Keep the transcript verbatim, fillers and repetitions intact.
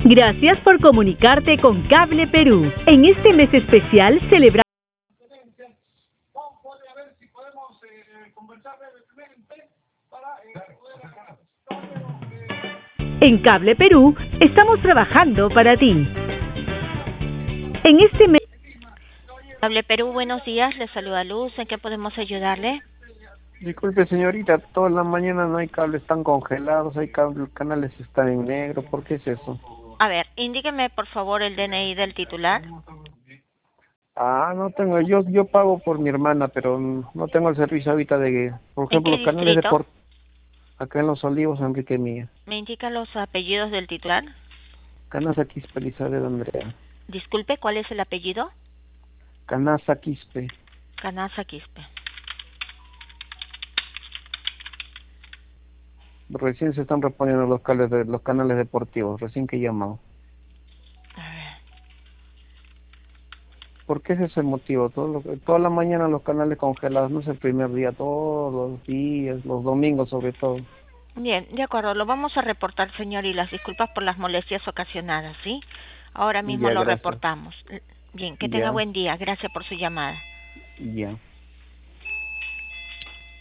Gracias por comunicarte con Cable Perú. En este mes especial celebramos. En Cable Perú estamos trabajando para ti. En este mes. Cable Perú, buenos días. Le saluda Luz. ¿En qué podemos ayudarle? Disculpe, señorita, toda la mañana no hay cables, están congelados, hay cables, canales están en negro, ¿por qué es eso? A ver, indíqueme por favor el D N I del titular. Ah, no tengo, yo yo pago por mi hermana, pero no tengo el servicio ahorita de, por ¿En ejemplo, qué los canales de distrito? por acá en Los Olivos, Enrique Mía. ¿Me indica los apellidos del titular? Canasa Quispe, Elizabeth Andrea. Disculpe, ¿cuál es el apellido? Canasa Quispe. Canasa Quispe. Recién se están reponiendo los canales de, los canales deportivos, recién que he llamado. A ver. ¿Por qué es ese motivo? Todo lo, que- toda la mañana los canales congelados, no es el primer día, todos los días, los domingos sobre todo. Bien, de acuerdo, lo vamos a reportar, señor, y las disculpas por las molestias ocasionadas, ¿sí? Ahora mismo Ya, lo gracias. reportamos. Bien, que tenga Ya, buen día. Gracias por su llamada. ya.